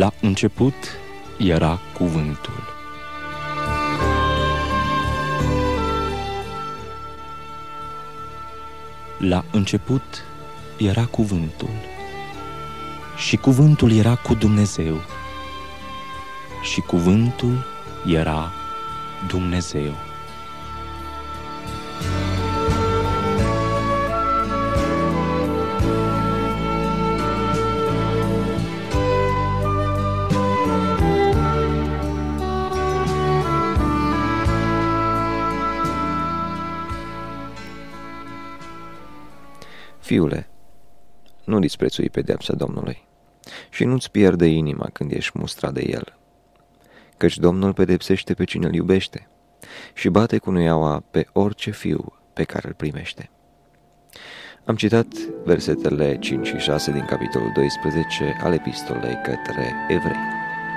La început era Cuvântul. La început era Cuvântul, și Cuvântul era cu Dumnezeu, și Cuvântul era Dumnezeu. Fiule, nu disprețui pedeapsa Domnului și nu-ți pierde inima când ești mustrat de El, căci Domnul pedepsește pe cine îl iubește și bate cu nuiaua pe orice fiu pe care îl primește. Am citat versetele 5 și 6 din capitolul 12 al epistolei către Evrei.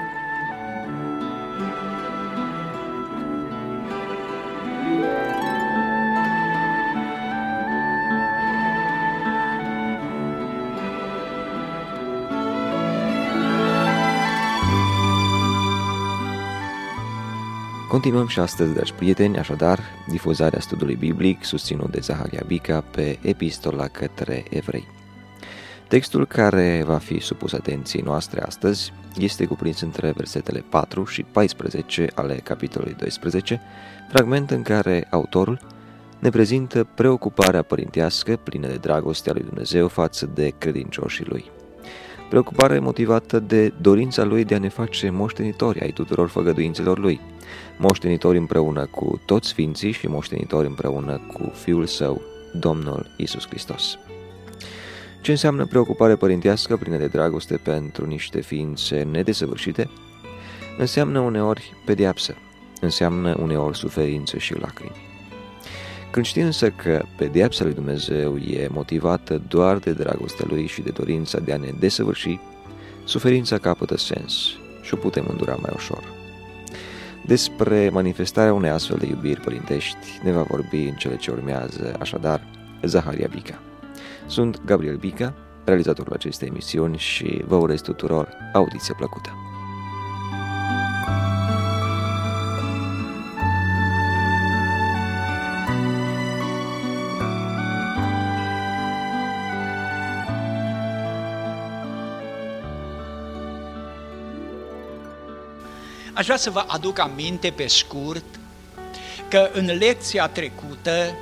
Continuăm și astăzi, dragi prieteni, așadar, difuzarea studiului biblic susținut de Zaharia Bica pe epistola către Evrei. Textul care va fi supus atenției noastre astăzi este cuprins între versetele 4 și 14 ale capitolului 12, fragment în care autorul ne prezintă preocuparea părintească plină de dragostea lui Dumnezeu față de credincioșii lui. Preocupare motivată de dorința lui de a ne face moștenitori ai tuturor făgăduințelor lui, moștenitori împreună cu toți sfinții și moștenitori împreună cu Fiul Său, Domnul Iisus Hristos. Ce înseamnă preocupare părintească plină de dragoste pentru niște ființe nedesăvârșite? Înseamnă uneori pedeapsă, înseamnă uneori suferință și lacrimi. Când știi însă că pedeapsa lui Dumnezeu e motivată doar de dragostea Lui și de dorința de a ne desăvârși, suferința capătă sens și o putem îndura mai ușor. Despre manifestarea unei astfel de iubiri părintești ne va vorbi în cele ce urmează, așadar, Zaharia Bica. Sunt Gabriel Bica, realizatorul acestei emisiuni și vă urez tuturor audiție plăcută. Aș vrea să vă aduc aminte pe scurt că în lecția trecută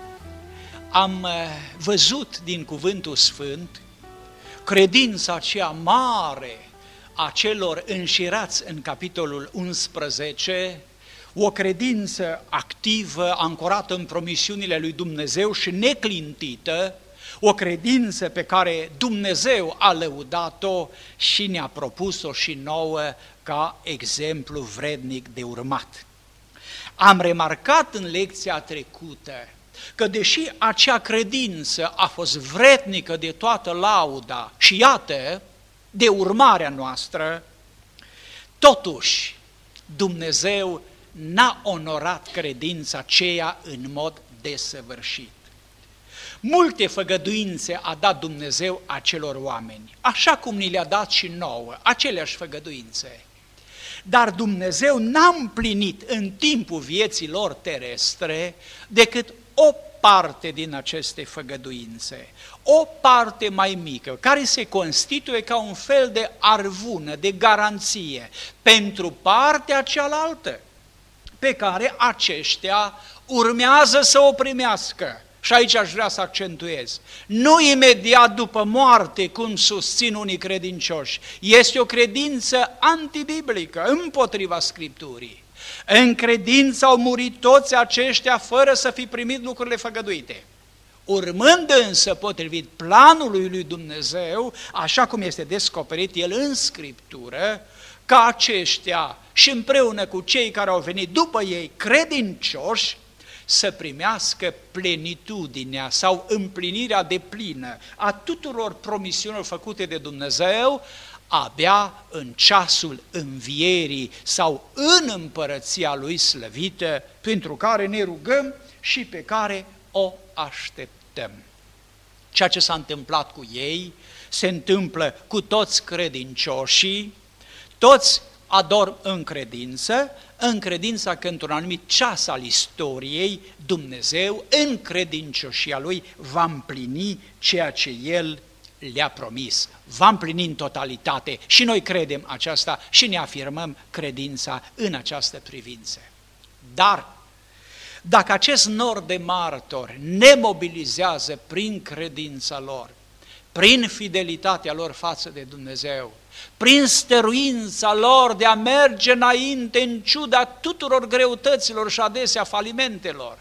am văzut din Cuvântul Sfânt credința aceea mare a celor înșirați în capitolul 11, o credință activă, ancorată în promisiunile lui Dumnezeu și neclintită, o credință pe care Dumnezeu a lăudat-o și ne-a propus-o și nouă ca exemplu vrednic de urmat. Am remarcat în lecția trecută că deși acea credință a fost vrednică de toată lauda și iată, de urmarea noastră, totuși Dumnezeu n-a onorat credința aceea în mod desăvârșit. Multe făgăduințe a dat Dumnezeu acelor oameni, așa cum ni le-a dat și nouă, aceleași făgăduințe. Dar Dumnezeu n-a împlinit în timpul vieții lor terestre decât o parte din aceste făgăduințe, o parte mai mică, care se constituie ca un fel de arvună, de garanție pentru partea cealaltă, pe care aceștia urmează să o primească. Și aici aș vrea să accentuez. Nu imediat după moarte, cum susțin unii credincioși. Este o credință antibiblică, împotriva Scripturii. În credință au murit toți aceștia fără să fi primit lucrurile făgăduite. Urmând însă, potrivit planului lui Dumnezeu, așa cum este descoperit el în Scriptură, ca aceștia și împreună cu cei care au venit după ei credincioși, să primească plenitudinea sau împlinirea deplină a tuturor promisiunilor făcute de Dumnezeu, abia în ceasul învierii sau în împărăția Lui slăvită, pentru care ne rugăm și pe care o așteptăm. Ceea ce s-a întâmplat cu ei se întâmplă cu toți credincioșii Toți adorm în credința că într-un anumit ceas al istoriei, Dumnezeu, în credincioșia Lui, va împlini ceea ce El le-a promis. Va împlini în totalitate și noi credem aceasta și ne afirmăm credința în această privință. Dar, dacă acest nor de martori ne mobilizează prin credința lor, prin fidelitatea lor față de Dumnezeu, prin stăruința lor de a merge înainte în ciuda tuturor greutăților și adesea falimentelor,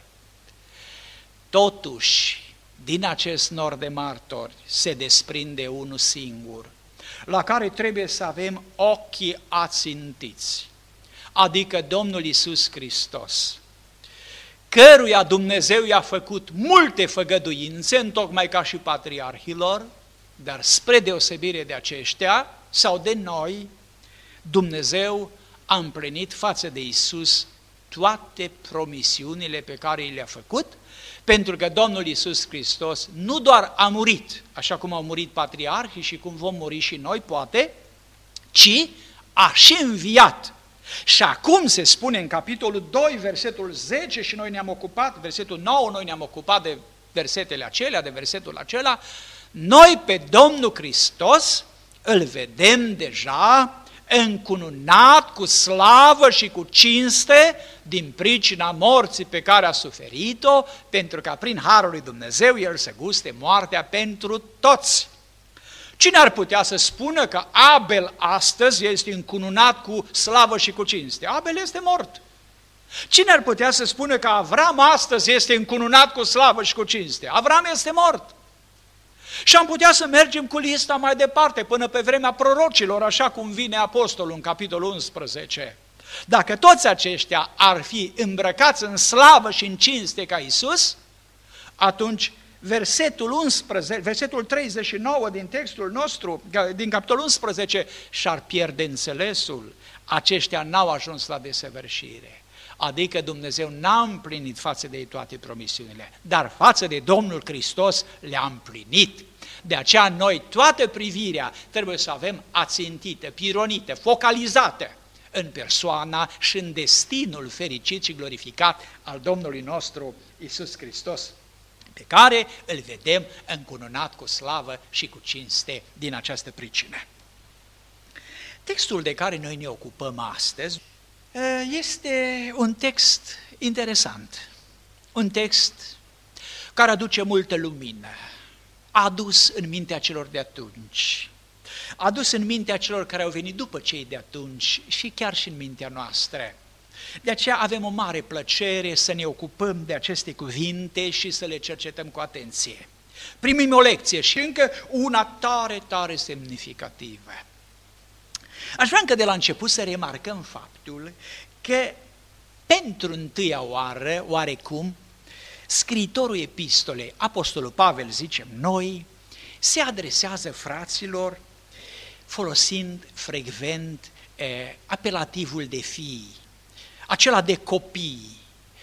totuși, din acest nor de martori se desprinde unul singur, la care trebuie să avem ochii ațintiți, adică Domnul Iisus Hristos, căruia Dumnezeu i-a făcut multe făgăduințe, întocmai ca și patriarhilor, dar spre deosebire de aceștia sau de noi, Dumnezeu a împlinit față de Iisus toate promisiunile pe care i le-a făcut, pentru că Domnul Iisus Hristos nu doar a murit, așa cum au murit patriarhii și cum vom muri și noi, poate, ci a și înviat. Și acum se spune în capitolul 2, versetul 10, și noi ne-am ocupat, versetul 9, noi ne-am ocupat de versetele acelea, de versetul acela, noi pe Domnul Hristos îl vedem deja încununat cu slavă și cu cinste din pricina morții pe care a suferit-o, pentru ca prin harul lui Dumnezeu El să guste moartea pentru toți. Cine ar putea să spună că Abel astăzi este încununat cu slavă și cu cinste? Abel este mort. Cine ar putea să spună că Avram astăzi este încununat cu slavă și cu cinste? Avram este mort. Și am putea să mergem cu lista mai departe, până pe vremea prorocilor, așa cum vine apostolul în capitolul 11. Dacă toți aceștia ar fi îmbrăcați în slavă și în cinste ca Iisus, atunci versetul 39 din textul nostru, din capitolul 11, și-ar pierde înțelesul. Aceștia n-au ajuns la desăvârșire. Adică Dumnezeu n-a împlinit față de ei toate promisiunile, dar față de Domnul Hristos le-a împlinit. De aceea noi toată privirea trebuie să avem ațintită, pironită, focalizată în persoana și în destinul fericit și glorificat al Domnului nostru Iisus Hristos, pe care îl vedem încununat cu slavă și cu cinste din această pricină. Textul de care noi ne ocupăm astăzi este un text interesant, un text care aduce multă lumină, adus în mintea celor de atunci, adus în mintea celor care au venit după cei de atunci și chiar și în mintea noastră. De aceea avem o mare plăcere să ne ocupăm de aceste cuvinte și să le cercetăm cu atenție. Primim o lecție și încă una tare, tare semnificativă. Aș vrea încă de la început să remarcăm faptul că pentru întâia oară, oarecum, scriitorul epistolei, Apostolul Pavel, zicem noi, se adresează fraților folosind frecvent apelativul de fii, acela de copii,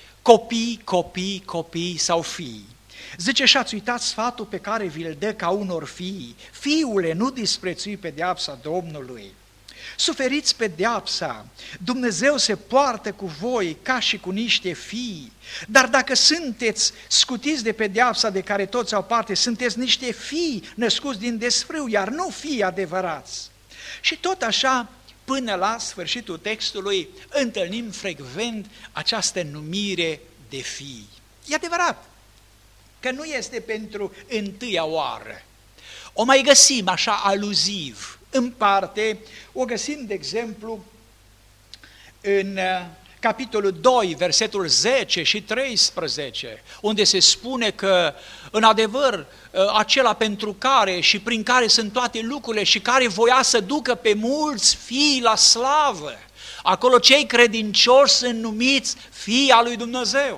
copii sau fii. Zice, și-ați uitat sfatul pe care vi-l dă ca unor fii: fiule, nu disprețui pedeapsa Domnului. Suferiți pedeapsa, Dumnezeu se poartă cu voi ca și cu niște fii, dar dacă sunteți scutiți de pedeapsa de care toți au parte, sunteți niște fii născuți din desfrâu, iar nu fii adevărați. Și tot așa, până la sfârșitul textului, întâlnim frecvent această numire de fii. E adevărat că nu este pentru întâia oară. O mai găsim așa aluziv. În parte, o găsim, de exemplu, în capitolul 2, versetul 10 și 13, unde se spune că, în adevăr, acela pentru care și prin care sunt toate lucrurile și care voia să ducă pe mulți fii la slavă. Acolo cei credincioși sunt numiți fii al lui Dumnezeu.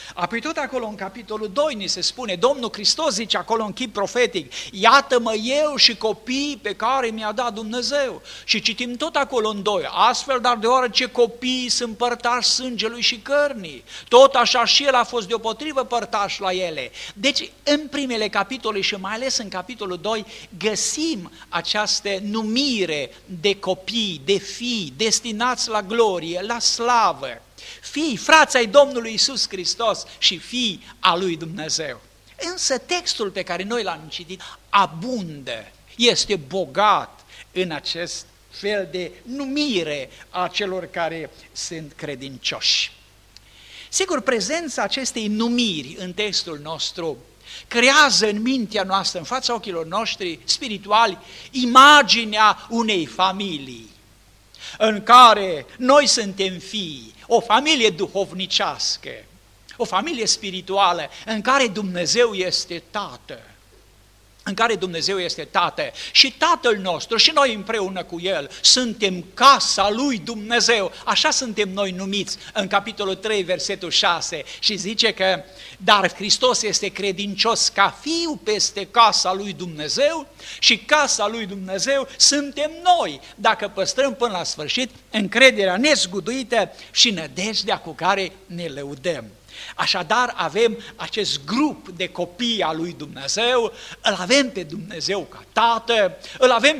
Apoi tot acolo în capitolul 2 ni se spune, Domnul Hristos zice acolo în chip profetic, iată-mă eu și copiii pe care mi-a dat Dumnezeu. Și citim tot acolo în 2, astfel, dar deoarece copiii sunt părtași sângelui și cărnii, tot așa și el a fost deopotrivă părtaș la ele. Deci în primele capitole și mai ales în capitolul 2 găsim această numire de copii, de fii, destinați la glorie, la slavă. Fii, frați ai Domnului Iisus Hristos și fii a lui Dumnezeu. Însă textul pe care noi l-am citit abundă, este bogat în acest fel de numire a celor care sunt credincioși. Sigur, prezența acestei numiri în textul nostru creează în mintea noastră, în fața ochilor noștri spirituali, imaginea unei familii în care noi suntem fii, o familie duhovnicească, o familie spirituală în care Dumnezeu este Tată, în care Dumnezeu este Tată și Tatăl nostru și noi împreună cu El suntem casa lui Dumnezeu, așa suntem noi numiți în capitolul 3, versetul 6 și zice că dar Hristos este credincios ca fiu peste casa lui Dumnezeu și casa lui Dumnezeu suntem noi, dacă păstrăm până la sfârșit încrederea nezguduită și nădejdea cu care ne lăudăm. Așadar avem acest grup de copii al lui Dumnezeu, îl avem pe Dumnezeu ca Tată, îl avem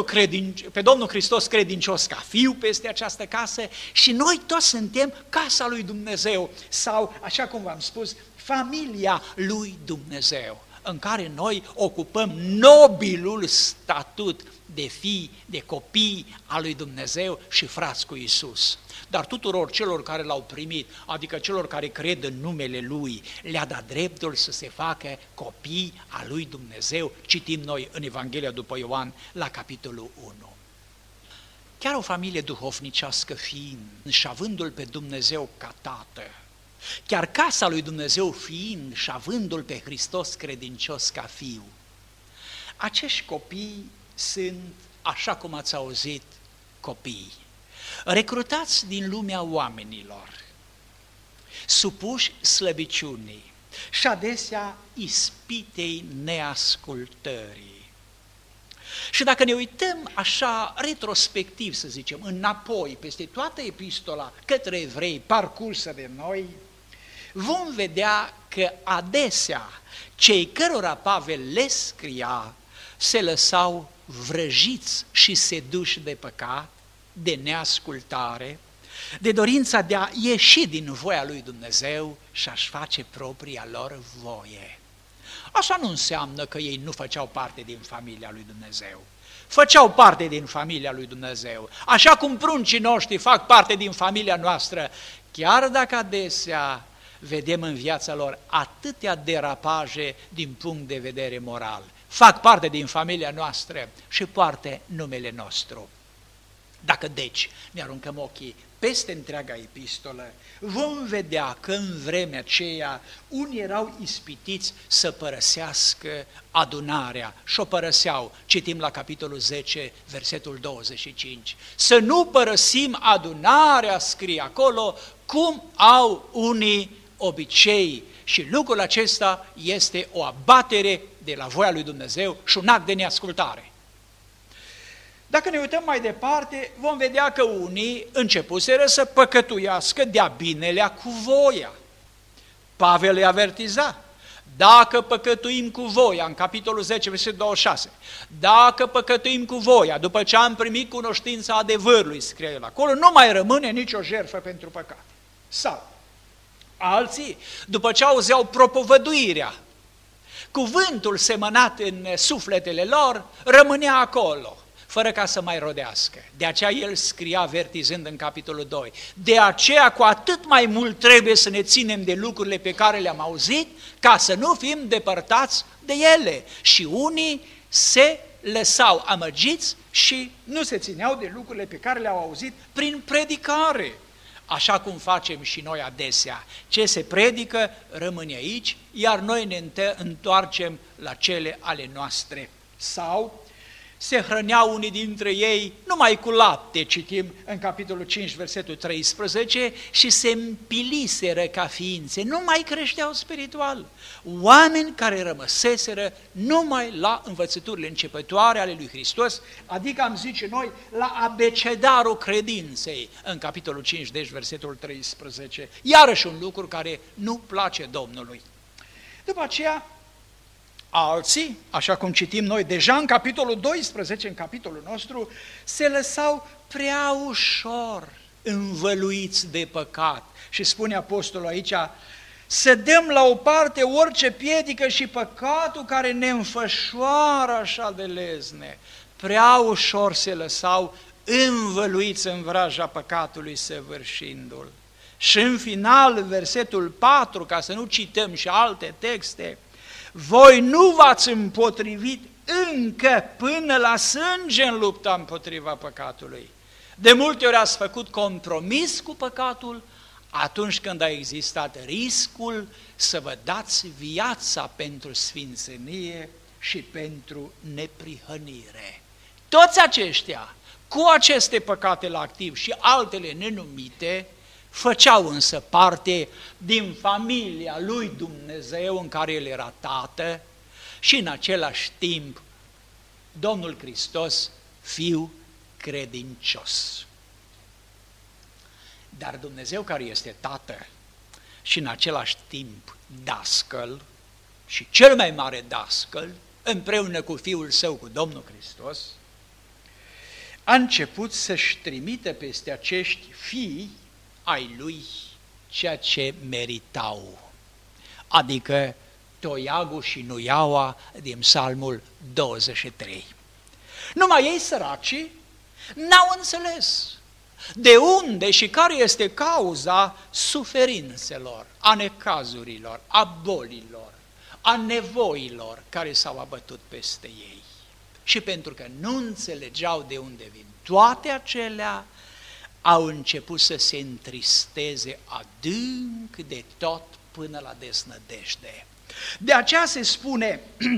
pe Domnul Hristos credincios ca Fiu peste această casă și noi toți suntem casa lui Dumnezeu sau, așa cum v-am spus, familia lui Dumnezeu, în care noi ocupăm nobilul statut de fii, de copii al lui Dumnezeu și frați cu Iisus. Dar tuturor celor care l-au primit, adică celor care cred în numele Lui, le-a dat dreptul să se facă copii al lui Dumnezeu, citim noi în Evanghelia după Ioan la capitolul 1. Chiar o familie duhovnicească fiind și avându-L pe Dumnezeu ca Tată, chiar casa lui Dumnezeu fiind și avându-L pe Hristos credincios ca Fiu, acești copii sunt, așa cum ați auzit, copii recrutați din lumea oamenilor, supuși slăbiciunii și adesea ispitei neascultării. Și dacă ne uităm așa retrospectiv, să zicem, înapoi, peste toată epistola către evrei parcursă de noi, vom vedea că adesea cei cărora Pavel le scria se lăsau vrăjiți și seduși de păcat, de neascultare, de dorința de a ieși din voia lui Dumnezeu și a-și face propria lor voie. Asta nu înseamnă că ei nu făceau parte din familia lui Dumnezeu. Făceau parte din familia lui Dumnezeu, așa cum pruncii noștri fac parte din familia noastră, chiar dacă adesea vedem în viața lor atâtea derapaje din punct de vedere moral. Fac parte din familia noastră și poartă numele nostru. Dacă deci ne aruncăm ochii peste întreaga epistolă, vom vedea că în vremea aceea unii erau ispitiți să părăsească adunarea și o părăseau. Citim la capitolul 10, versetul 25. Să nu părăsim adunarea, scrie acolo, cum au unii obicei. Și lucrul acesta este o abatere de la voia lui Dumnezeu și un act de neascultare. Dacă ne uităm mai departe, vom vedea că unii începuseră să păcătuiască de-a binelea cu voia. Pavel le avertiza, dacă păcătuim cu voia, în capitolul 10, versetul 26, dacă păcătuim cu voia, după ce am primit cunoștința adevărului, scrie el acolo, nu mai rămâne nicio jertfă pentru păcate. Sau alții, după ce auzeau propovăduirea, cuvântul semănat în sufletele lor rămânea acolo, fără ca să mai rodească. De aceea el scria avertizând în capitolul 2. De aceea cu atât mai mult trebuie să ne ținem de lucrurile pe care le-am auzit, ca să nu fim depărtați de ele. Și unii se lăsau amăgiți și nu se țineau de lucrurile pe care le-au auzit prin predicare. Așa cum facem și noi adesea. Ce se predică rămâne aici, iar noi ne întoarcem la cele ale noastre. Sau se hrăneau unii dintre ei numai cu lapte, citim în capitolul 5, versetul 13, și se împiliseră ca ființe, nu mai creșteau spiritual. Oameni care rămăseseră numai la învățăturile începătoare ale lui Hristos, adică am zice noi, la abecedarul credinței, în capitolul 5, deci versetul 13. Iarăși un lucru care nu place Domnului. După aceea, alții, așa cum citim noi deja în capitolul 12, în capitolul nostru, se lăsau prea ușor învăluiți de păcat. Și spune apostolul aici, să dăm la o parte orice piedică și păcatul care ne înfășoară așa de lezne. Prea ușor se lăsau învăluiți în vraja păcatului săvârșindu-l. Și în final, versetul 4, ca să nu cităm și alte texte, voi nu v-ați împotrivit încă până la sânge în lupta împotriva păcatului. De multe ori ați făcut compromis cu păcatul atunci când a existat riscul să vă dați viața pentru sfințenie și pentru neprihănire. Toți aceștia, cu aceste păcate la activ și altele nenumite, făceau însă parte din familia lui Dumnezeu în care El era Tată și în același timp Domnul Hristos, Fiu credincios. Dar Dumnezeu care este Tată și în același timp Dascăl și cel mai mare Dascăl, împreună cu Fiul Său, cu Domnul Hristos, a început să-și trimită peste acești fii ai Lui ceea ce meritau, adică toiagul și nuiaua din Psalmul 23. Numai ei săracii n-au înțeles de unde și care este cauza suferințelor, a necazurilor, a bolilor, a nevoilor care s-au abătut peste ei. Și pentru că nu înțelegeau de unde vin toate acelea, au început să se întristeze adânc de tot până la desnădejde. De aceea se spune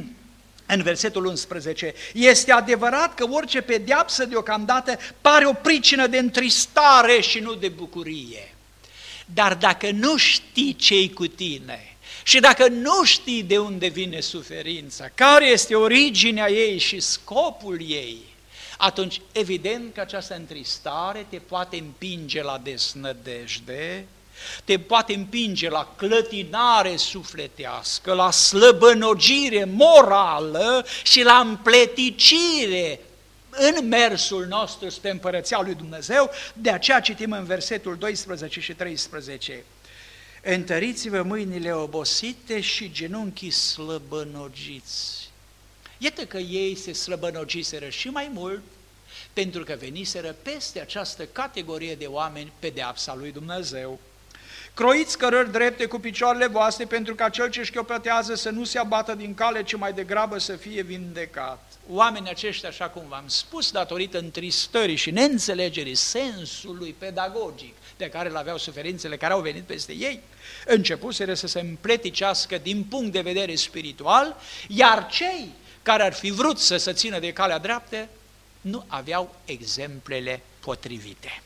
în versetul 11, este adevărat că orice pedeapsă deocamdată pare o pricină de întristare și nu de bucurie. Dar dacă nu știi ce-i cu tine și dacă nu știi de unde vine suferința, care este originea ei și scopul ei, atunci evident că această întristare te poate împinge la desnădejde, te poate împinge la clătinare sufletească, la slăbănogire morală și la împleticire în mersul nostru spre Împărăția lui Dumnezeu. De aceea citim în versetul 12 și 13. Întăriți-vă mâinile obosite și genunchii slăbănogiți. Iată că ei se slăbănogiseră și mai mult pentru că veniseră peste această categorie de oameni pedeapsa lui Dumnezeu. Croiți cărări drepte cu picioarele voastre pentru ca cel ce șchiopătează să nu se abată din cale, ci mai degrabă să fie vindecat. Oamenii aceștia, așa cum v-am spus, datorită întristării și neînțelegerii sensului pedagogic de care le aveau suferințele care au venit peste ei, începuseră să se împleticească din punct de vedere spiritual, iar cei care ar fi vrut să se țină de calea dreaptă nu aveau exemplele potrivite.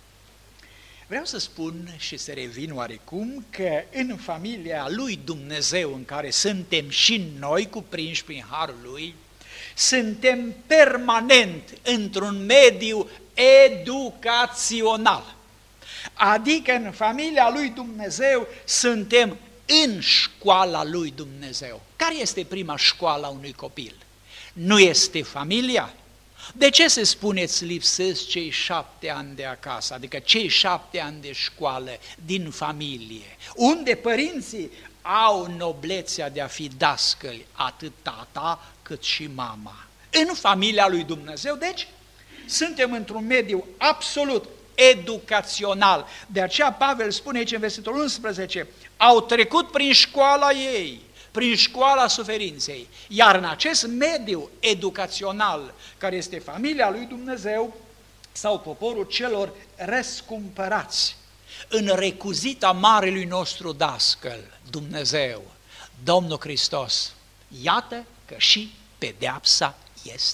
Vreau să spun și să revin oarecum că în familia lui Dumnezeu în care suntem și noi cuprinși prin harul lui, suntem permanent într-un mediu educațional. Adică în familia lui Dumnezeu suntem în școala lui Dumnezeu. Care este prima școală a unui copil? Nu este familia? De ce se spune îți lipsesc cei 7 ani de acasă, adică cei 7 ani de școală din familie, unde părinții au noblețea de a fi dascăli, atât tata cât și mama. În familia lui Dumnezeu, deci, suntem într-un mediu absolut educațional. De aceea Pavel spune aici în versetul 11, au trecut prin școala ei, prin școala suferinței, iar în acest mediu educațional, care este familia lui Dumnezeu, sau poporul celor răscumpărați, în recuzita marelui nostru dascăl, Dumnezeu, Domnul Hristos, iată că și pedeapsa este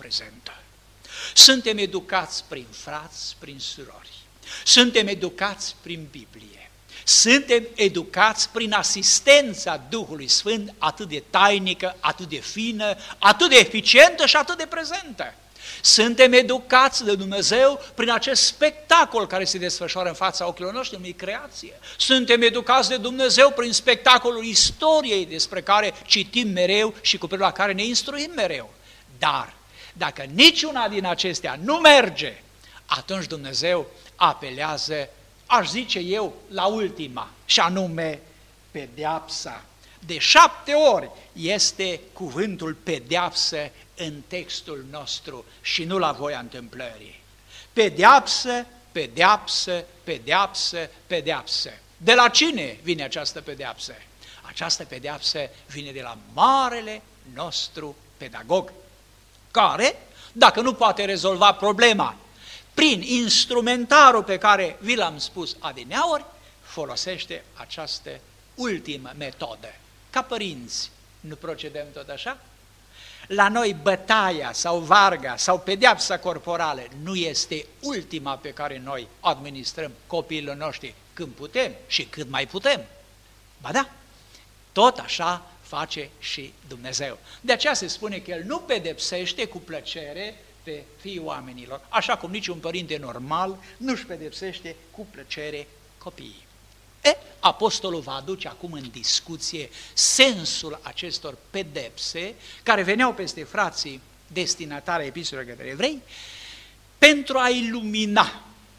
prezentă. Suntem educați prin frați, prin surori. Suntem educați prin Biblie. Suntem educați prin asistența Duhului Sfânt atât de tainică, atât de fină, atât de eficientă și atât de prezentă. Suntem educați de Dumnezeu prin acest spectacol care se desfășoară în fața ochilor noștri, numit creație. Suntem educați de Dumnezeu prin spectacolul istoriei despre care citim mereu și cu privire la care ne instruim mereu. Dar dacă niciuna din acestea nu merge, atunci Dumnezeu apelează, aș zice eu, la ultima, și anume pedeapsa. De 7 ori este cuvântul pedeapsă în textul nostru și nu la voia întâmplării. Pedeapsă, pedeapsă, pedeapsă, pedeapsă. De la cine vine această pedeapsă? Această pedeapsă vine de la marele nostru pedagog, care, dacă nu poate rezolva problema prin instrumentarul pe care vi l-am spus adineauri, folosește această ultimă metodă. Ca părinți, nu procedăm tot așa? La noi bătaia sau varga sau pedeapsa corporală nu este ultima pe care noi administrăm copiilor noștri când putem și cât mai putem. Ba da, tot așa face și Dumnezeu. De aceea se spune că El nu pedepsește cu plăcere pe fiii oamenilor, așa cum niciun părinte normal nu-și pedepsește cu plăcere copiii. Apostolul va aduce acum în discuție sensul acestor pedepse care veneau peste frații destinatari epistolei către evrei pentru a ilumina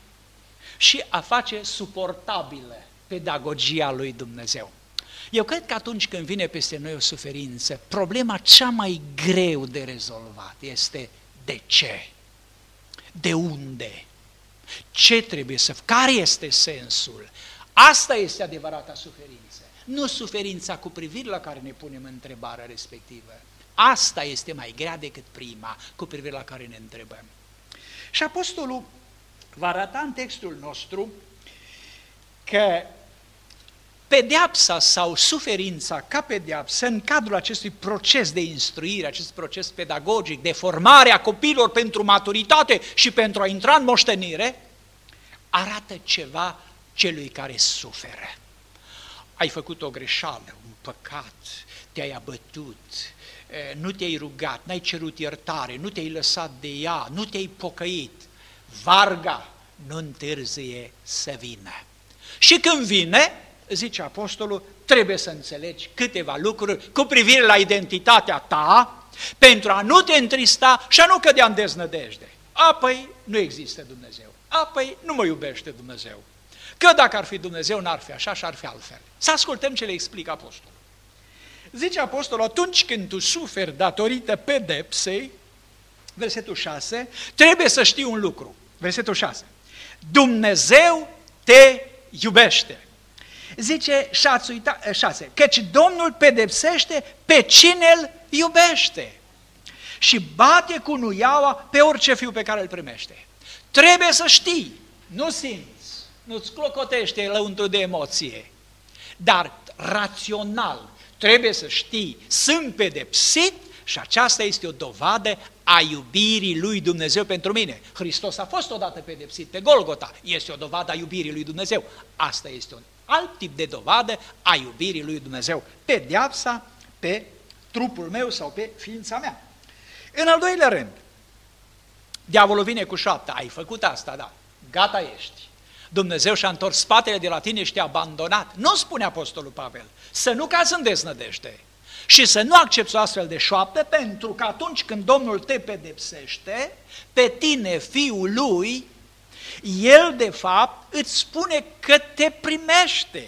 și a face suportabilă pedagogia lui Dumnezeu. Eu cred că atunci când vine peste noi o suferință, problema cea mai greu de rezolvat este de ce? De unde? Ce trebuie să... Care este sensul? Asta este adevărata suferință, nu suferința cu privire la care ne punem întrebarea respectivă. Asta este mai grea decât prima cu privire la care ne întrebăm. Și apostolul va arăta în textul nostru că pedeapsa sau suferința ca pedeapsă în cadrul acestui proces de instruire, acest proces pedagogic de formare a copiilor pentru maturitate și pentru a intra în moștenire, arată ceva celui care suferă. Ai făcut o greșeală, un păcat, te-ai abătut, nu te-ai rugat, n-ai cerut iertare, nu te-ai lăsat de ea, nu te-ai pocăit. Varga nu întârzie să vină. Și când vine, zice apostolul, trebuie să înțelegi câteva lucruri cu privire la identitatea ta pentru a nu te întrista și a nu cădea în deznădejde. Apoi nu există Dumnezeu, apoi nu mă iubește Dumnezeu. Că dacă ar fi Dumnezeu, n-ar fi așa și ar fi altfel. Să ascultăm ce le explică apostolul. Zice apostolul, atunci când tu suferi datorită pedepsei, versetul 6, trebuie să știi un lucru. Versetul 6. Dumnezeu te iubește. Zice 6, căci Domnul pedepsește pe cine îl iubește și bate cu nuiaua pe orice fiu pe care îl primește. Trebuie să știi, nu simți, nu-ți clocotește lăuntru de emoție, dar rațional trebuie să știi, sunt pedepsit și aceasta este o dovadă a iubirii lui Dumnezeu pentru mine. Hristos a fost odată pedepsit pe Golgota, este o dovadă a iubirii lui Dumnezeu. Asta este un alt tip de dovadă a iubirii lui Dumnezeu. Pedeapsa pe trupul meu sau pe ființa mea. În al doilea rând, diavolul vine cu șoapta, ai făcut asta, da, gata ești. Dumnezeu și-a întors spatele de la tine și te-a abandonat. Nu spune apostolul Pavel, să nu cazi în deznădejde și să nu accepți o astfel de șoaptă, pentru că atunci când Domnul te pedepsește, pe tine, fiul lui, El de fapt îți spune că te primește.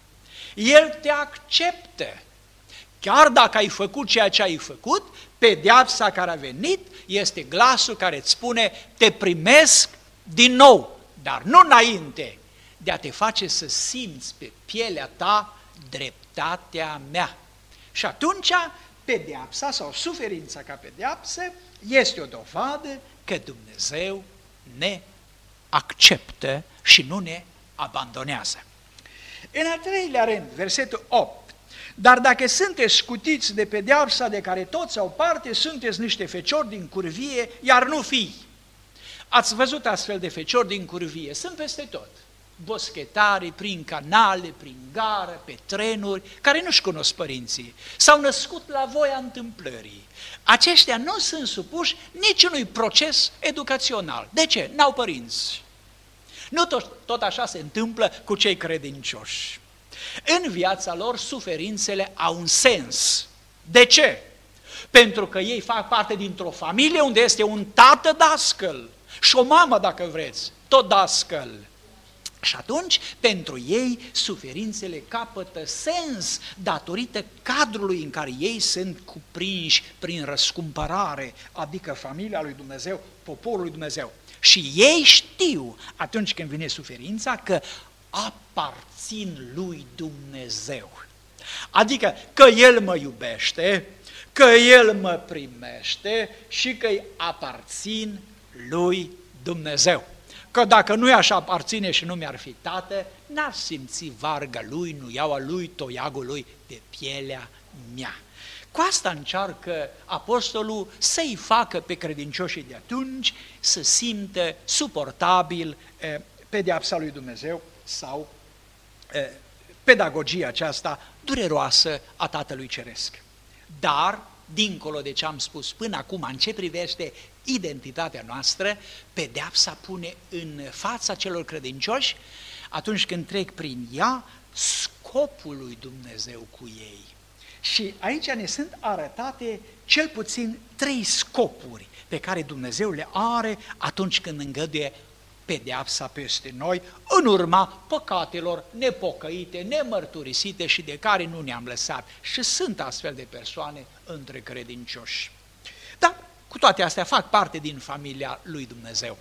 El te acceptă. Chiar dacă ai făcut ceea ce ai făcut, pedeapsa care a venit este glasul care îți spune te primesc din nou. Dar nu înainte de a te face să simți pe pielea ta dreptatea mea. Și atunci pedeapsa sau suferința ca pedeapsă este o dovadă că Dumnezeu ne acceptă și nu ne abandonează. În al treilea rând, versetul 8, Dar dacă sunteți scutiți de pedeapsa de care toți au parte, sunteți niște feciori din curvie, iar nu fii. Ați văzut astfel de feciori din curvie, sunt peste tot. Boschetari, prin canale, prin gară, pe trenuri, care nu-și cunosc părinții. S-au născut la voia întâmplării. Aceștia nu sunt supuși niciunui proces educațional. De ce? N-au părinți. Nu tot așa se întâmplă cu cei credincioși. În viața lor, suferințele au un sens. De ce? Pentru că ei fac parte dintr-o familie unde este un tată dascăl și o mamă, dacă vreți, tot dascăl. Și atunci, pentru ei, suferințele capătă sens datorită cadrului în care ei sunt cuprinși prin răscumpărare, adică familia lui Dumnezeu, poporul lui Dumnezeu. Și ei știu, atunci când vine suferința, că aparțin lui Dumnezeu. Adică că El mă iubește, că El mă primește și că îi aparțin lui Dumnezeu. Că dacă nu i-aș aparține și nu mi-ar fi tată, n-ar simți varga lui, nuiaua lui, toiagul lui pe pielea mea. Cu asta încearcă apostolul să-i facă pe credincioșii de atunci să simtă suportabil pedeapsa lui Dumnezeu sau pedagogia aceasta dureroasă a Tatălui Ceresc. Dar, dincolo de ce am spus până acum, în ce privește identitatea noastră, pedeapsa pune în fața celor credincioși, atunci când trec prin ea, scopul lui Dumnezeu cu ei. Și aici ne sunt arătate cel puțin 3 scopuri pe care Dumnezeu le are atunci când îngăduie pedeapsa peste noi, în urma păcatelor nepocăite, nemărturisite și de care nu ne-am lăsat. Și sunt astfel de persoane între credincioși. Dar cu toate astea fac parte din familia lui Dumnezeu.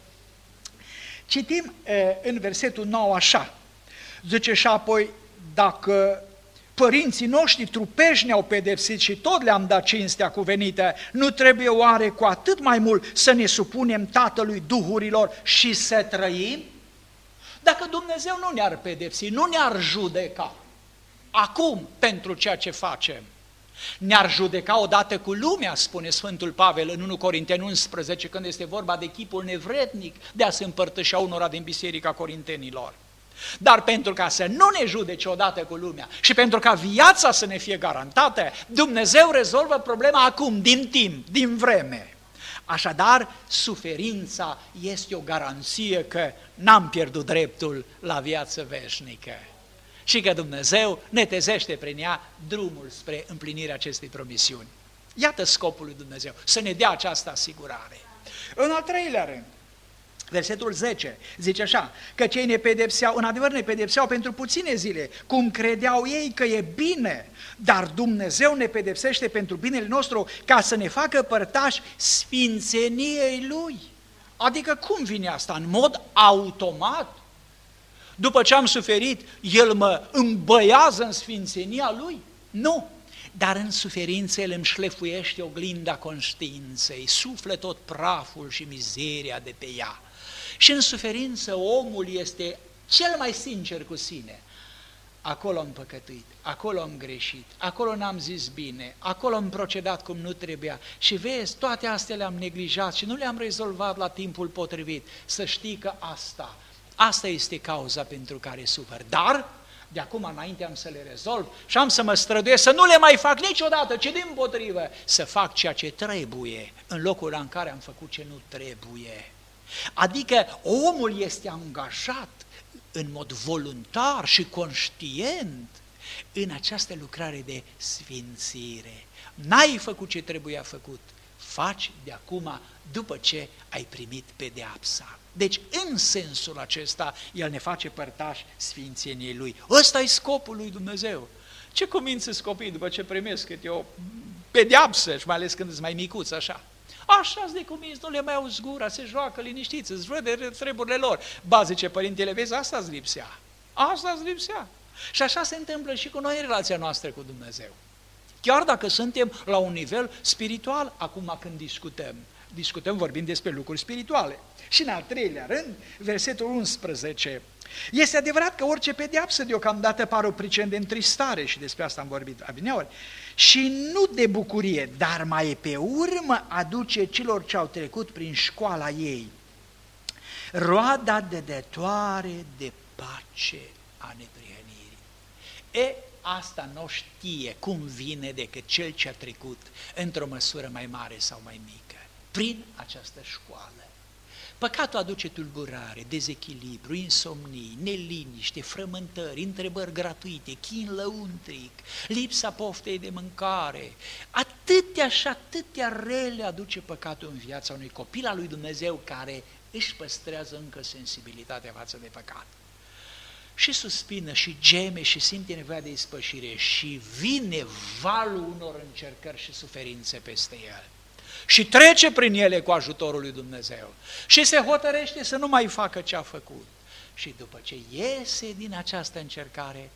Citim în versetul 9 așa, zice și apoi, dacă părinții noștri trupești ne-au pedepsit și tot le-am dat cinstea cuvenită, nu trebuie oare cu atât mai mult să ne supunem Tatălui Duhurilor și să trăim? Dacă Dumnezeu nu ne-ar pedepsi, nu ne-ar judeca acum pentru ceea ce facem, ne-ar judeca odată cu lumea, spune Sfântul Pavel în 1 Corinteni 11, când este vorba de chipul nevrednic de a se împărtășea unora din Biserica Corintenilor. Dar pentru ca să nu ne judece odată cu lumea și pentru ca viața să ne fie garantată, Dumnezeu rezolvă problema acum, din timp, din vreme. Așadar, suferința este o garanție că n-am pierdut dreptul la viață veșnică și că Dumnezeu netezește prin ea drumul spre împlinirea acestei promisiuni. Iată scopul lui Dumnezeu, să ne dea această asigurare. În al treilea rând, versetul 10 zice așa, că cei ne pedepseau, în adevăr ne pedepseau pentru puține zile, cum credeau ei că e bine, dar Dumnezeu ne pedepsește pentru binele nostru ca să ne facă părtași sfințeniei Lui. Adică cum vine asta? În mod automat? După ce am suferit, El mă îmbăiază în sfințenia Lui? Nu! Dar în suferință El îmi șlefuiește oglinda conștiinței, suflă tot praful și mizeria de pe ea. Și în suferință omul este cel mai sincer cu sine. Acolo am păcătuit, acolo am greșit, acolo n-am zis bine, acolo am procedat cum nu trebuia. Și vezi, toate astea le-am neglijat și nu le-am rezolvat la timpul potrivit. Să știi că asta este cauza pentru care sufăr. Dar de acum înainte am să le rezolv și am să mă străduiesc să nu le mai fac niciodată, ci dimpotrivă să fac ceea ce trebuie în locul în care am făcut ce nu trebuie. Adică omul este angajat în mod voluntar și conștient în această lucrare de sfințire. N-ai făcut ce trebuia făcut, faci de acum după ce ai primit pedeapsa. Deci, în sensul acesta, El ne face părtași sfințeniei Lui. Ăsta e scopul lui Dumnezeu. Ce cumință copiii după ce primesc câte o pedeapsă, și mai ales când sunt mai micuți așa? Așa-s de cuminți, nu le mai auzi gura, se joacă liniștiți, îți văd de treburile lor. Ba, zice părintele, vezi, asta-ți lipsea. Asta-ți lipsea. Și așa se întâmplă și cu noi în relația noastră cu Dumnezeu. Chiar dacă suntem la un nivel spiritual, acum când discutăm, discutăm, vorbim despre lucruri spirituale. Și în al treilea rând, versetul 11, este adevărat că orice pedeapsă deocamdată pare o pricină de întristare, și despre asta am vorbit adineauri, și nu de bucurie, dar mai pe urmă aduce celor ce au trecut prin școala ei roada dădătoare de pace a neprihănirii. Asta nu știe cum vine decât cel ce a trecut într-o măsură mai mare sau mai mică, prin această școală. Păcatul aduce tulburare, dezechilibru, insomnii, neliniște, frământări, întrebări gratuite, chin lăuntric, lipsa poftei de mâncare. Atâtea și atâtea rele aduce păcatul în viața unui copil al lui Dumnezeu care își păstrează încă sensibilitatea față de păcat. Și suspină, și geme, și simte nevoia de ispășire, și vine valul unor încercări și suferințe peste el. Și trece prin ele cu ajutorul lui Dumnezeu. Și se hotărăște să nu mai facă ce a făcut. Și după ce iese din această încercare,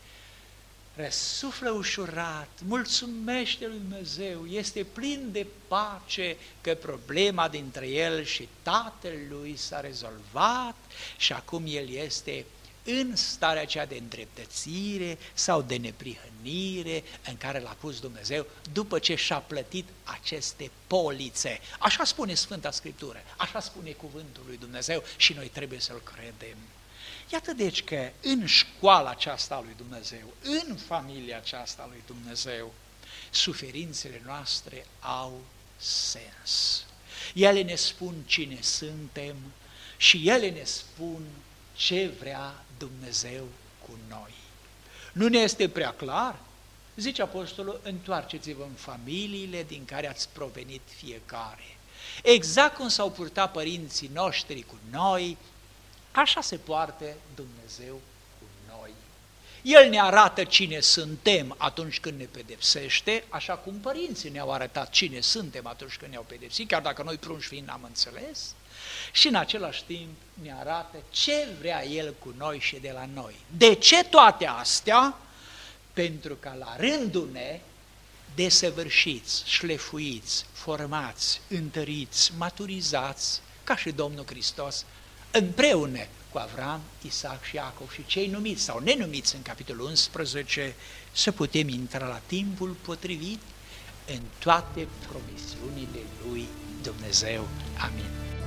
răsuflă ușurat, mulțumește lui Dumnezeu, este plin de pace că problema dintre el și tatăl lui s-a rezolvat și acum el este în starea aceea de îndreptățire sau de neprihănire în care l-a pus Dumnezeu după ce și-a plătit aceste polițe. Așa spune Sfânta Scriptură, așa spune cuvântul lui Dumnezeu și noi trebuie să-l credem. Iată deci că în școala aceasta a lui Dumnezeu, în familia aceasta a lui Dumnezeu, suferințele noastre au sens. Ele ne spun cine suntem și ele ne spun ce vrea Dumnezeu cu noi. Nu ne este prea clar? Zice apostolul, întoarceți-vă în familiile din care ați provenit fiecare. Exact cum s-au purtat părinții noștri cu noi, așa se poartă Dumnezeu cu noi. El ne arată cine suntem atunci când ne pedepsește, așa cum părinții ne-au arătat cine suntem atunci când ne-au pedepsit, chiar dacă noi prunși fiind n-am înțeles, și în același timp ne arată ce vrea El cu noi și de la noi. De ce toate astea? Pentru că la rândul ne desăvârșiți, șlefuiți, formați, întăriți, maturizați, ca și Domnul Hristos, împreună cu Avram, Isaac și Iacov și cei numiți sau nenumiți în capitolul 11, să putem intra la timpul potrivit în toate promisiunile lui Dumnezeu. Amin.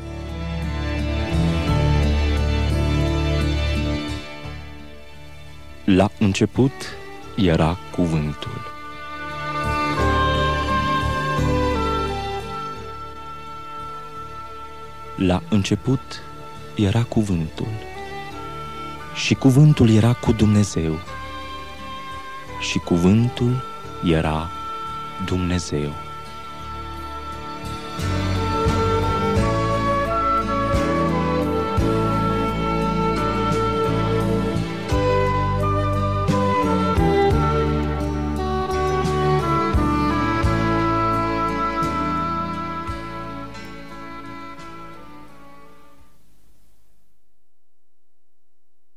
La început era cuvântul. La început era cuvântul și cuvântul era cu Dumnezeu și cuvântul era Dumnezeu.